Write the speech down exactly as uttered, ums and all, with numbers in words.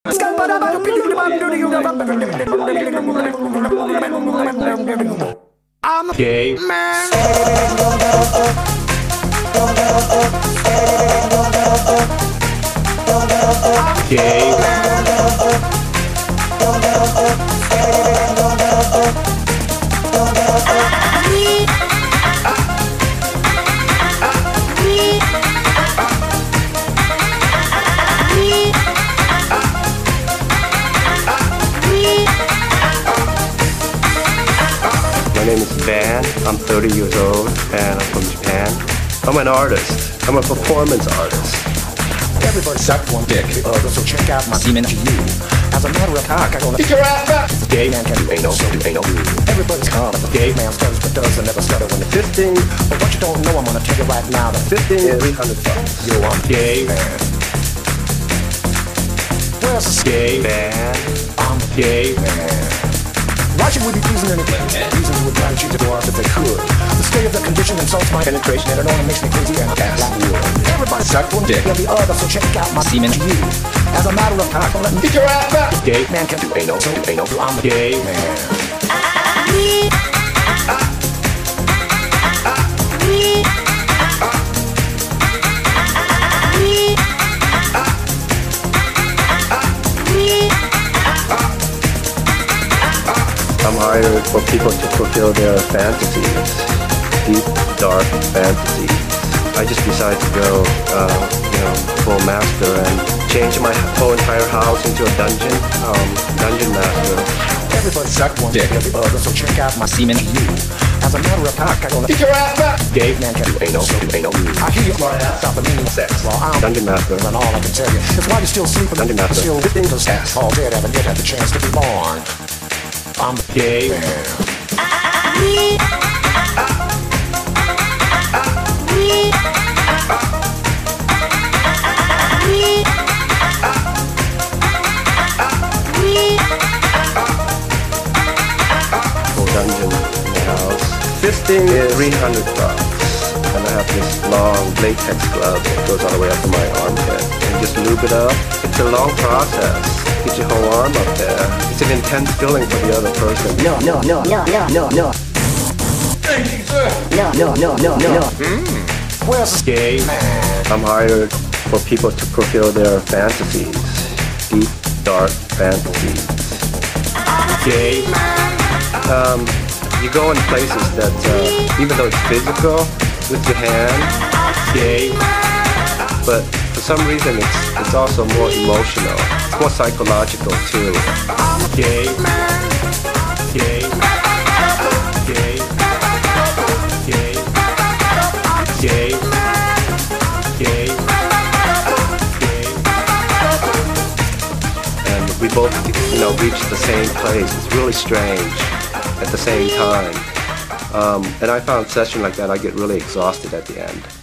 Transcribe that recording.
I'm a gay man. Gay man. My name is Van, I'm thirty years old and I'm from Japan. I'm an artist, I'm a performance artist. Everybody suck one dick, the other, so check out my semen to you. As a matter of fact, I gonna kick your ass back. Gay man can do anal, so do anal. Everybody's calm, the gay man stutters but does and never stutter when the Fisting, but what you don't know, I'm gonna tell you right now. The fisting is three hundred bucks. Yo, I'm gay man. Where's the gay man? I'm gay man. Why should we be pleasing anything? Reasons would try to cheat the doors if they could. The state of the condition insults my penetration and it only makes me crazy and ass wood. Everybody suck one dick, and the other, so check out my semen to you. As a matter of fact, let me kick your ass back. Gay man can do anal, so do anal. I'm a gay man. I'm hired for people to fulfill their fantasies, deep, dark fantasies. I just decided to go, uh, you know, full master and change my whole entire house into a dungeon, um, dungeon master. Everybody suck one dick, the other, so check out my semen to you. As a matter of fact, I gonna kick your ass back. Gay man can do anal, so do anal. I hear you fly out, stop the meaning of sex. Well, I'm Dungeon master. and all I can tell you is why you're still sleeping. Dungeon master. Still living, cause ass all dead, haven't yet had the chance to be born. I'm gay man. Full dungeon in the house. Fisting is three hundred bucks. And I have this long latex glove that goes all the way up to my armpit. And just lube it up. It's a long process. Get your whole arm up there. It's an intense feeling for the other person. No, no, no, no, no, no, no. Thank you, sir. No, no, no, no, no. Mm. Where's the gay man? I'm hired for people to fulfill their fantasies. Deep, dark fantasies. gay Um, you go in places that, uh, even though it's physical, with your hand, gay but for some reason it's it's also more emotional. It's more psychological too. gay gay gay gay gay gay gay And we both, you know, reach the same place. It's really strange at the same time. Um, and I found a session like that, I get really exhausted at the end.